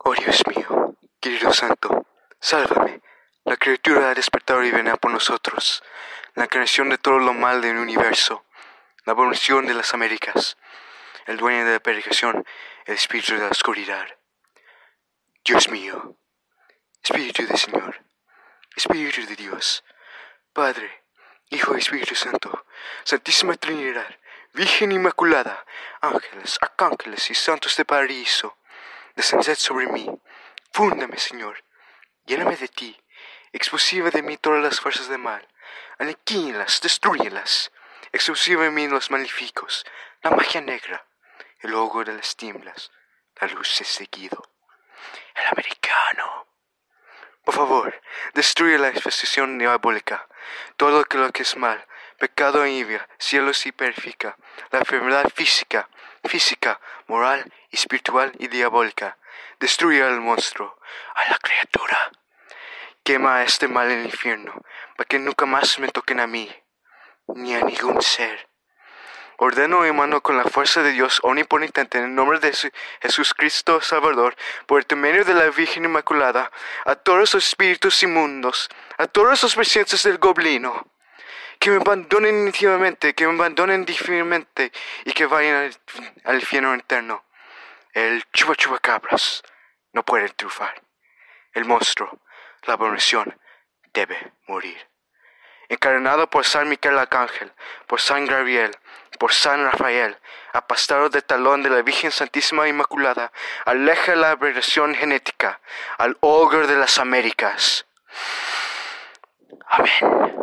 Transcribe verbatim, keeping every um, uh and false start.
Oh Dios mío, querido Santo, sálvame. La criatura ha despertado y viene por nosotros. La creación de todo lo mal del universo. La abominación de las Américas. El dueño de la predicación, el espíritu de la oscuridad. Dios mío, Espíritu del Señor, Espíritu de Dios, Padre, Hijo y Espíritu Santo, Santísima Trinidad, Virgen Inmaculada, ángeles, arcángeles y santos de paraíso, descended sobre mí, fúndame, Señor, lléname de ti, expulsiva de mí todas las fuerzas del mal, aniquílalas, destrúyelas, expulsiva de mí los maléficos, la magia negra, el ojo de las tiemblas, la luz de seguido, el americano. Por favor, destruye la exposición diabólica, todo lo que es mal, pecado e envidia, cielos y purifica, la enfermedad física, física, moral, espiritual y diabólica. Destruye al monstruo, a la criatura. Quema este mal en el infierno, para que nunca más me toquen a mí, ni a ningún ser. Ordeno y mando con la fuerza de Dios omnipotente en el nombre de Jesús Cristo Salvador, por el intermedio de la Virgen Inmaculada, a todos los espíritus inmundos, a todos los presencias del goblino, que me abandonen íntimamente, que me abandonen definitivamente y que vayan al, al infierno eterno. El chupa chupa cabras no puede triunfar. El monstruo, la abominación, debe morir. Encarnado por San Miguel Arcángel, por San Gabriel, por San Rafael, apastado de talón de la Virgen Santísima Inmaculada, aleja la aberración genética al ogro de las Américas. Amén.